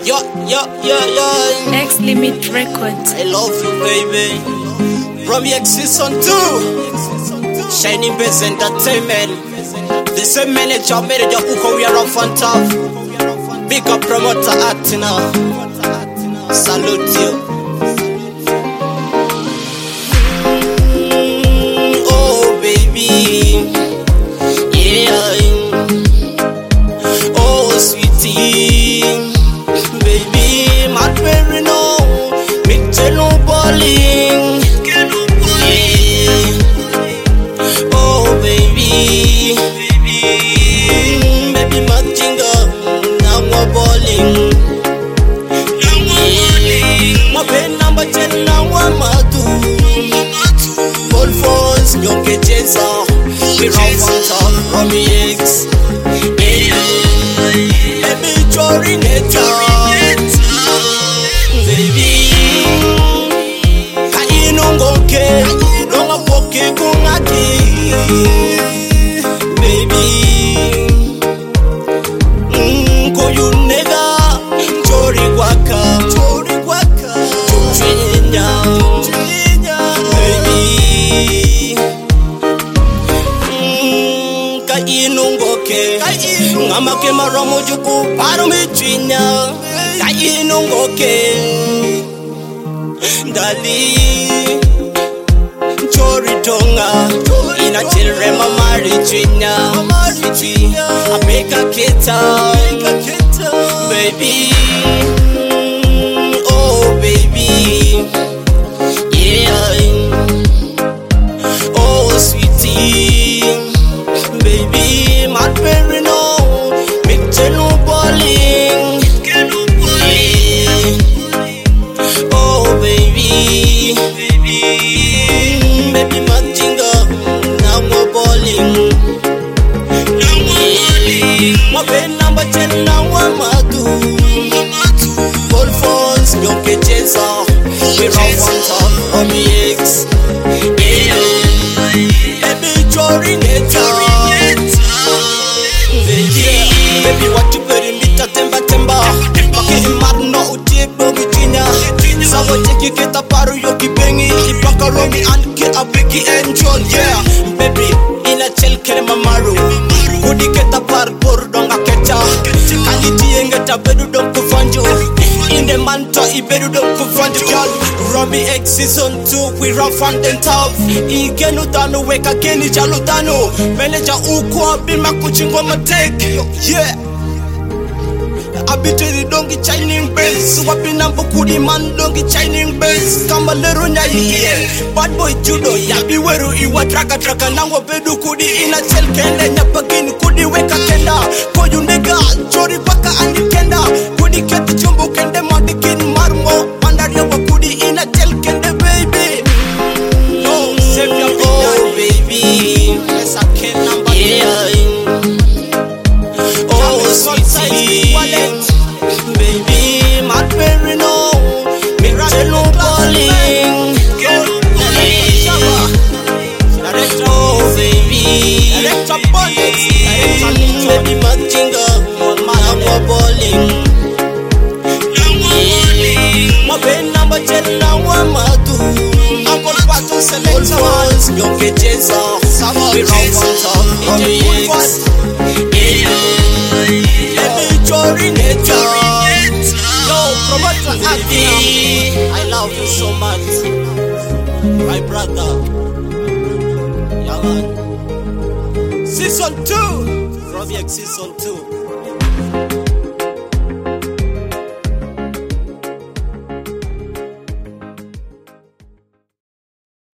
Yo. X Limit Records. I love you, baby. From X Season 2. Shining Base Entertainment. The same manager uko we are off on top. Big up promoter Atina. Salute you. Oh baby. Yeah. Oh sweetie. Baby, my baby no, me tell no balling. Oh baby, baby my jingle, now we're balling. My pen number 10 now I'm a do. All phones, young kitchens are. We run one top from the X. Baby, jory neta. Baby, kainongoke, longa poke kungati. Baby, koyu nega, jory waka, chuchinya. Baby, kainongoke, ngamake maromo juku paro michinya. Kainongoke, dali, chori tonga, ina children mama richinya, apeka kita, baby, oh baby, yeah, oh sweetie, baby, my baby no, make no balling. Oh baby, baby my jingle, now we're balling. My pen number 10 now I'm a do. All phones, young kitchens are. We run one top from the X. Baby, jory neta. Baby, what you put in me to temba. Okay, marno utibo gitina. Sawa jeki kita paru yoki bengi. Ipaka romi anki abiki enjoy. Yeah, baby, ina chel kere mamaru. Kudi kita par donga kecha. Kaliti engeta bedu dom kufanjo. In the manto ibedu dom kufanjo. Girl, Romy X Season 2 we run from the top. Igenu dano weka keni jalutano. Manager uko bima kuchingwa mateke. Yeah. Abitiri dongi Chinese base. Wapi nambo kudi man dongi Chinese base. Kamba leru nyai bad boy judo. Yabi weru iwa traka nango bedu kudi ina chel kende. Nyapagini kudi weka kenda. Koyu nega chori baka andi kenda. Kudi keti jumbo kende madikin marmo. Mandaria wa kudi ina chel kende baby. No, save your baby. Yes I can number yeah. Oh sweetie, baby, my baby no, me tell no balling. Oh baby, baby my jingle, now we're balling. My pen number 10 now I'm a do. Uncle Pato select ones, young kitchens are. We run one top from the X. Baby, jory neta. Yo, promoter Atina. I love you so much, my brother. Yeah, man. Season 2 from X Season 2.